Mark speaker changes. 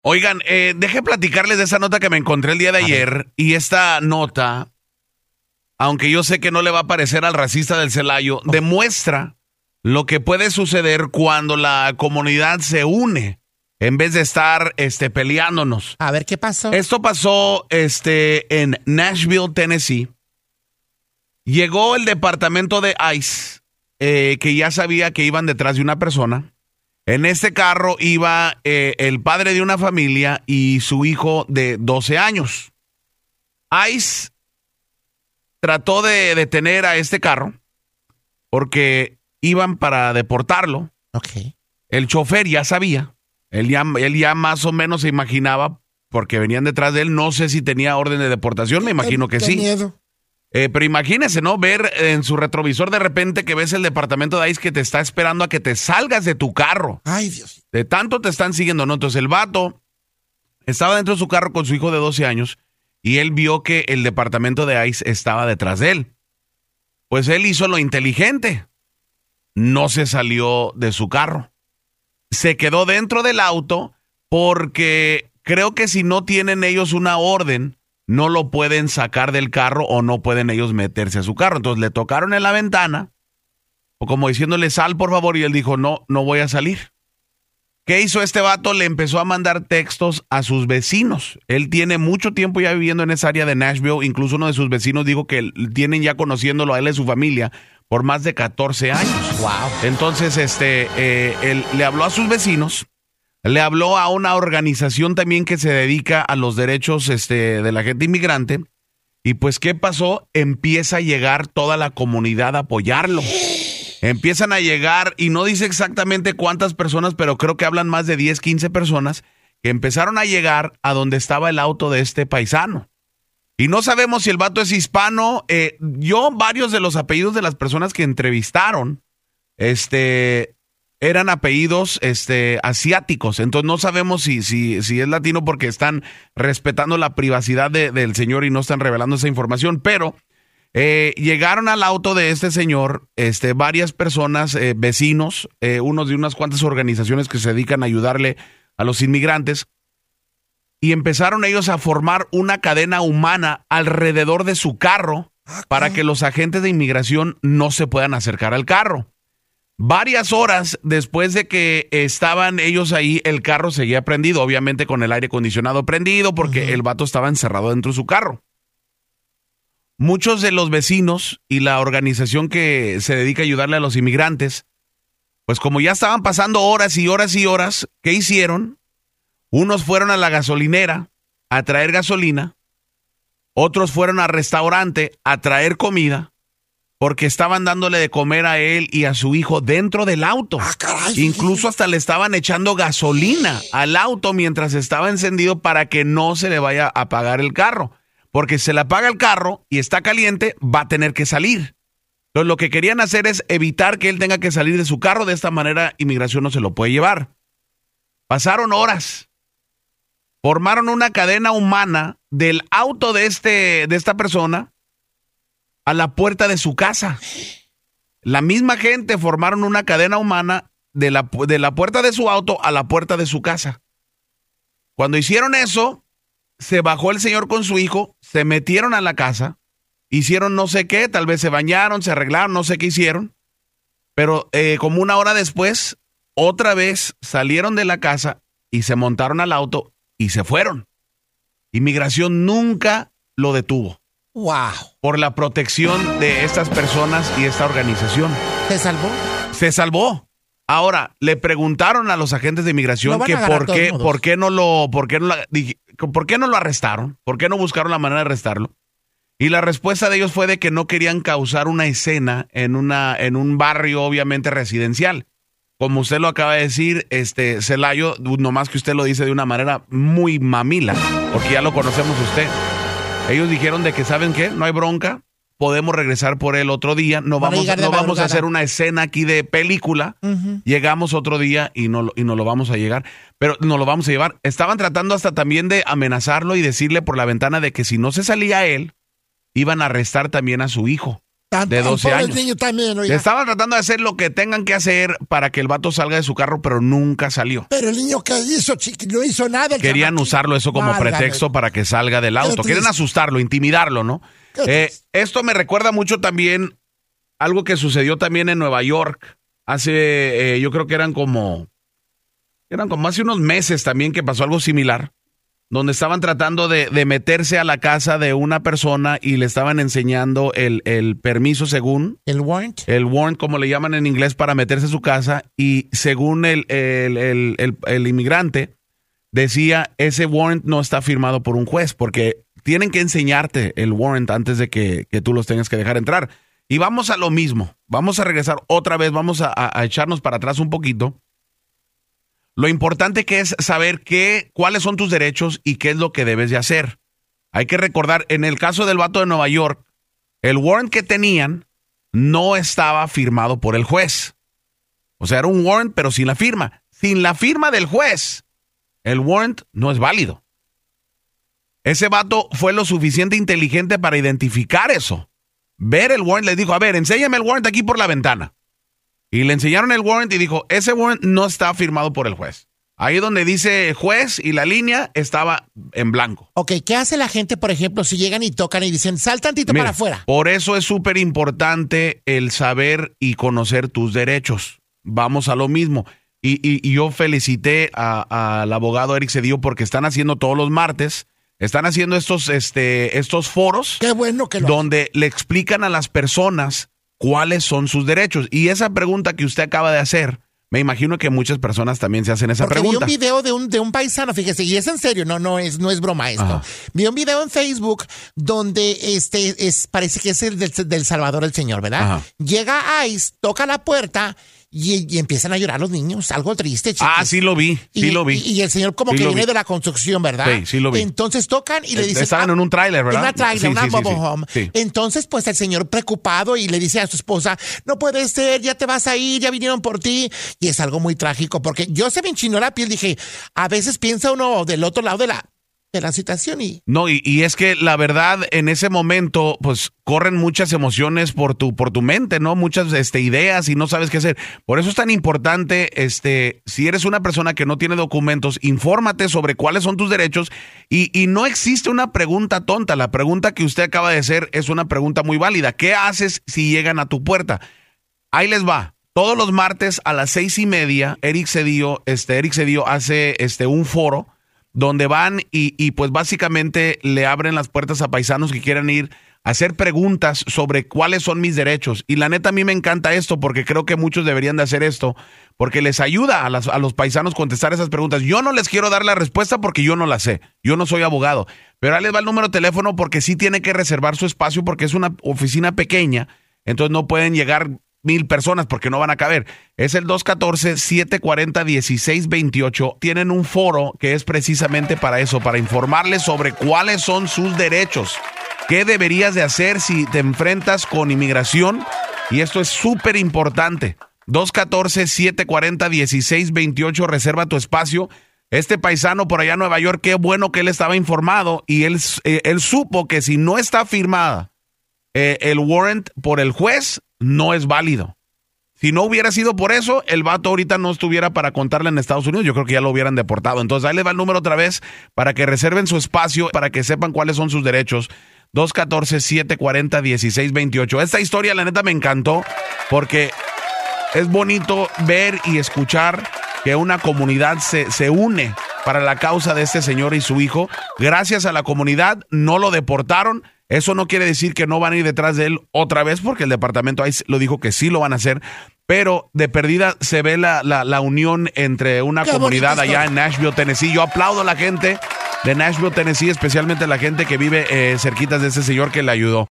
Speaker 1: Oigan, deje platicarles de esa nota que me encontré el día de ayer. Y esta nota, aunque yo sé que no le va a parecer al racista del Celayo, demuestra lo que puede suceder cuando la comunidad se une en vez de estar peleándonos.
Speaker 2: A ver, ¿qué pasó?
Speaker 1: Esto pasó en Nashville, Tennessee. Llegó el departamento de ICE, que ya sabía que iban detrás de una persona. En este carro iba el padre de una familia y su hijo de 12 años. ICE trató de detener a este carro porque iban para deportarlo.
Speaker 2: Ok.
Speaker 1: El chofer ya sabía. Él ya más o menos se imaginaba porque venían detrás de él. No sé si tenía orden de deportación, me imagino que sí.
Speaker 2: Miedo.
Speaker 1: Pero imagínese, ¿no? Ver en su retrovisor de repente que ves el departamento de ICE que te está esperando a que te salgas de tu carro.
Speaker 2: Ay, Dios.
Speaker 1: De tanto te están siguiendo, ¿no? Entonces el vato estaba dentro de su carro con su hijo de 12 años y él vio que el departamento de ICE estaba detrás de él. Pues él hizo lo inteligente. No se salió de su carro. Se quedó dentro del auto porque creo que si no tienen ellos una orden, no lo pueden sacar del carro o no pueden ellos meterse a su carro. Entonces le tocaron en la ventana, o como diciéndole sal por favor, y él dijo no voy a salir. ¿Qué hizo este vato? Le empezó a mandar textos a sus vecinos. Él tiene mucho tiempo ya viviendo en esa área de Nashville. Incluso uno de sus vecinos dijo que tienen ya conociéndolo a él y su familia por más de 14 años.
Speaker 2: Wow.
Speaker 1: Entonces, él le habló a sus vecinos, le habló a una organización también que se dedica a los derechos de la gente inmigrante. Y pues, ¿qué pasó? Empieza a llegar toda la comunidad a apoyarlo. Empiezan a llegar, y no dice exactamente cuántas personas, pero creo que hablan más de 10, 15 personas que empezaron a llegar a donde estaba el auto de este paisano. Y no sabemos si el vato es hispano. Varios de los apellidos de las personas que entrevistaron, eran apellidos asiáticos. Entonces no sabemos si es latino porque están respetando la privacidad del señor y no están revelando esa información. Pero llegaron al auto de este señor varias personas, vecinos, unos de unas cuantas organizaciones que se dedican a ayudarle a los inmigrantes. Y empezaron ellos a formar una cadena humana alrededor de su carro para que los agentes de inmigración no se puedan acercar al carro. Varias horas después de que estaban ellos ahí, el carro seguía prendido, obviamente con el aire acondicionado prendido porque el vato estaba encerrado dentro de su carro. Muchos de los vecinos y la organización que se dedica a ayudarle a los inmigrantes, pues como ya estaban pasando horas y horas y horas, ¿qué hicieron? Unos fueron a la gasolinera a traer gasolina, otros fueron al restaurante a traer comida, porque estaban dándole de comer a él y a su hijo dentro del auto.
Speaker 2: Caray.
Speaker 1: Incluso hasta le estaban echando gasolina al auto mientras estaba encendido para que no se le vaya a apagar el carro. Porque si se le apaga el carro y está caliente, va a tener que salir. Entonces lo que querían hacer es evitar que él tenga que salir de su carro. De esta manera, inmigración no se lo puede llevar. Pasaron horas. Formaron una cadena humana del auto de esta persona a la puerta de su casa. La misma gente formaron una cadena humana de la puerta de su auto a la puerta de su casa. Cuando hicieron eso, se bajó el señor con su hijo, se metieron a la casa, hicieron no sé qué, tal vez se bañaron, se arreglaron, no sé qué hicieron, pero como una hora después, otra vez salieron de la casa y se montaron al auto y se fueron. Inmigración nunca lo detuvo.
Speaker 2: Wow.
Speaker 1: Por la protección de estas personas y esta organización.
Speaker 2: ¿Se salvó?
Speaker 1: Se salvó. Ahora, le preguntaron a los agentes de inmigración que por qué no lo arrestaron, por qué no buscaron la manera de arrestarlo. Y la respuesta de ellos fue de que no querían causar una escena en un barrio obviamente residencial. Como usted lo acaba de decir, Celayo, nomás que usted lo dice de una manera muy mamila, porque ya lo conocemos usted. Ellos dijeron de que, ¿saben qué? No hay bronca, podemos regresar por él otro día, no vamos a hacer una escena aquí de película, llegamos otro día y no lo vamos a llegar, pero no lo vamos a llevar. Estaban tratando hasta también de amenazarlo y decirle por la ventana de que si no se salía él, iban a arrestar también a su hijo. de 12 años.
Speaker 2: Niño también, oiga.
Speaker 1: Estaban tratando de hacer lo que tengan que hacer para que el vato salga de su carro, pero nunca salió.
Speaker 2: Pero el niño que hizo, no hizo nada.
Speaker 1: Querían usarlo eso como pretexto para que salga del auto. Quieren asustarlo, intimidarlo, ¿no? Esto me recuerda mucho también algo que sucedió también en Nueva York. Hace, yo creo que eran como hace unos meses también que pasó algo similar, donde estaban tratando de meterse a la casa de una persona y le estaban enseñando el permiso según...
Speaker 2: ¿El warrant?
Speaker 1: El warrant, como le llaman en inglés, para meterse a su casa. Y según el inmigrante, decía, ese warrant no está firmado por un juez, porque tienen que enseñarte el warrant antes de que tú los tengas que dejar entrar. Y vamos a lo mismo. Vamos a regresar otra vez, vamos a echarnos para atrás un poquito. Lo importante que es saber cuáles son tus derechos y qué es lo que debes de hacer. Hay que recordar, en el caso del vato de Nueva York, el warrant que tenían no estaba firmado por el juez. O sea, era un warrant, pero sin la firma. Sin la firma del juez, el warrant no es válido. Ese vato fue lo suficiente inteligente para identificar eso. Ver el warrant, les dijo, a ver, enséñame el warrant aquí por la ventana. Y le enseñaron el warrant y dijo, ese warrant no está firmado por el juez. Ahí donde dice juez y la línea estaba en blanco.
Speaker 2: Ok, ¿qué hace la gente, por ejemplo, si llegan y tocan y dicen, sal tantito para afuera?
Speaker 1: Por eso es súper importante el saber y conocer tus derechos. Vamos a lo mismo. Y yo felicité al abogado Eric Cedillo porque están haciendo todos los martes, están haciendo estos foros.
Speaker 2: Qué bueno que
Speaker 1: donde le explican a las personas cuáles son sus derechos. Y esa pregunta que usted acaba de hacer, me imagino que muchas personas también se hacen esa pregunta.
Speaker 2: Vi un video de un paisano, fíjese, y es en serio, no es broma esto. Ajá. Vi un video en Facebook donde parece que es el del Salvador el señor, ¿verdad? Ajá. Llega ICE, toca la puerta y empiezan a llorar los niños, algo triste, chiquis.
Speaker 1: Ah, sí lo vi.
Speaker 2: Y el señor como que viene de la construcción, ¿verdad?
Speaker 1: Sí lo vi.
Speaker 2: Entonces tocan y le dicen...
Speaker 1: Estaban en un tráiler, ¿verdad?
Speaker 2: En una tráiler, una mobile home. Sí. Entonces, pues el señor preocupado y le dice a su esposa, no puede ser, ya te vas a ir, ya vinieron por ti. Y es algo muy trágico porque yo se me enchinó la piel, dije, a veces piensa uno del otro lado de la situación y...
Speaker 1: No, y es que la verdad, en ese momento, pues, corren muchas emociones por tu mente, ¿no? Muchas ideas y no sabes qué hacer. Por eso es tan importante, si eres una persona que no tiene documentos, infórmate sobre cuáles son tus derechos y no existe una pregunta tonta. La pregunta que usted acaba de hacer es una pregunta muy válida. ¿Qué haces si llegan a tu puerta? Ahí les va. Todos los martes a las 6:30, Eric Cedillo hace un foro donde van y pues básicamente le abren las puertas a paisanos que quieran ir a hacer preguntas sobre cuáles son mis derechos. Y la neta a mí me encanta esto porque creo que muchos deberían de hacer esto porque les ayuda a los paisanos contestar esas preguntas. Yo no les quiero dar la respuesta porque yo no la sé. Yo no soy abogado. Pero ahí les va el número de teléfono porque sí tiene que reservar su espacio porque es una oficina pequeña. Entonces no pueden llegar 1,000 personas porque no van a caber. Es el 214-740-1628. Tienen un foro que es precisamente para eso, para informarles sobre cuáles son sus derechos. ¿Qué deberías de hacer si te enfrentas con inmigración? Y esto es súper importante. 214-740-1628. Reserva tu espacio. Este paisano por allá en Nueva York, qué bueno que él estaba informado y él supo que si no está firmada el warrant por el juez, no es válido. Si no hubiera sido por eso, el vato ahorita no estuviera para contarle en Estados Unidos. Yo creo que ya lo hubieran deportado. Entonces ahí les va el número otra vez para que reserven su espacio, para que sepan cuáles son sus derechos. 214-740-1628. Esta historia, la neta, me encantó porque es bonito ver y escuchar que una comunidad se une para la causa de este señor y su hijo. Gracias a la comunidad no lo deportaron. Eso no quiere decir que no van a ir detrás de él otra vez, porque el departamento ahí lo dijo que sí lo van a hacer, pero de perdida se ve la unión entre una comunidad allá en Nashville, Tennessee. Yo aplaudo a la gente de Nashville, Tennessee, especialmente la gente que vive cerquitas de ese señor que le ayudó.